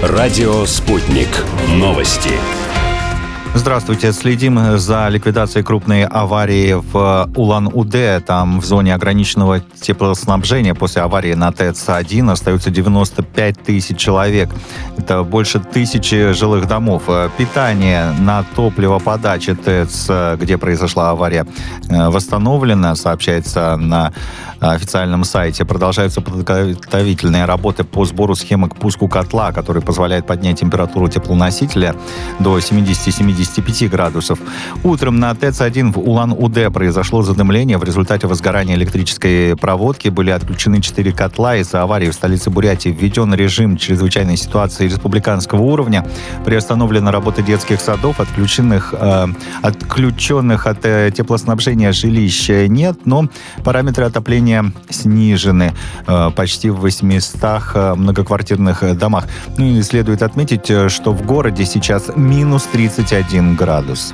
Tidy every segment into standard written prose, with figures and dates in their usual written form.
Радио «Спутник». Новости. Здравствуйте. Следим за ликвидацией крупной аварии в Улан-Удэ. Там в зоне ограниченного теплоснабжения после аварии на ТЭЦ-1 остаются 95 тысяч человек. Это больше 1000 жилых домов. Питание на топливоподаче ТЭЦ, где произошла авария, восстановлено, сообщается на официальном сайте. Продолжаются подготовительные работы по сбору схемы к пуску котла, который позволяет поднять температуру теплоносителя до 70-75 градусов. Утром на ТЭЦ-1 в Улан-Удэ произошло задымление. В результате возгорания электрической проводки были отключены 4 котла. Из-за аварии в столице Бурятии введен режим чрезвычайной ситуации республиканского уровня. Приостановлена работа детских садов. Отключенных от теплоснабжения жилищ нет, но параметры отопления снижены почти в 800 многоквартирных домах. Ну и следует отметить, что в городе сейчас минус 31 градус.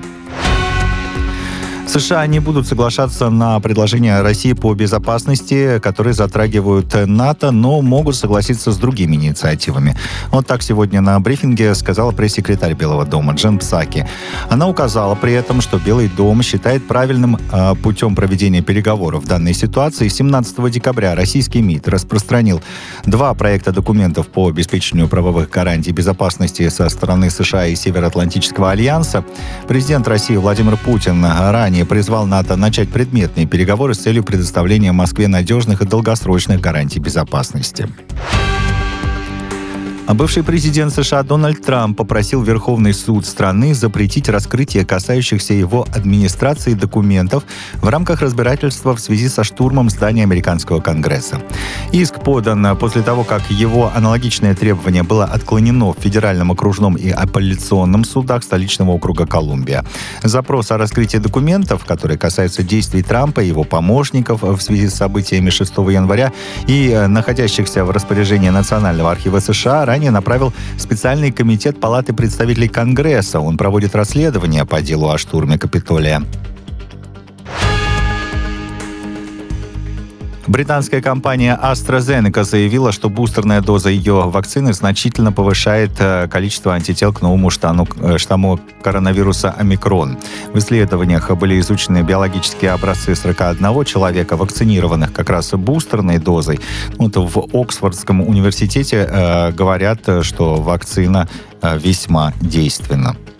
США не будут соглашаться на предложения России по безопасности, которые затрагивают НАТО, но могут согласиться с другими инициативами. Вот так сегодня на брифинге сказала пресс-секретарь Белого дома Джен Псаки. Она указала при этом, что Белый дом считает правильным путем проведения переговоров в данной ситуации. 17 декабря российский МИД распространил 2 проекта документов по обеспечению правовых гарантий безопасности со стороны США и Североатлантического альянса. Президент России Владимир Путин ранее призвал НАТО начать предметные переговоры с целью предоставления Москве надежных и долгосрочных гарантий безопасности. А бывший президент США Дональд Трамп попросил Верховный суд страны запретить раскрытие касающихся его администрации документов в рамках разбирательства в связи со штурмом здания американского Конгресса. Иск подан после того, как его аналогичное требование было отклонено в Федеральном окружном и апелляционном судах столичного округа Колумбия. Запрос о раскрытии документов, которые касаются действий Трампа и его помощников в связи с событиями 6 января и находящихся в распоряжении Национального архива США, ранее направил специальный комитет Палаты представителей Конгресса. Он проводит расследование по делу о штурме Капитолия. Британская компания AstraZeneca заявила, что бустерная доза ее вакцины значительно повышает количество антител к новому штамму коронавируса омикрон. В исследованиях были изучены биологические образцы 41 человека, вакцинированных как раз бустерной дозой. Вот в Оксфордском университете говорят, что вакцина весьма действенна.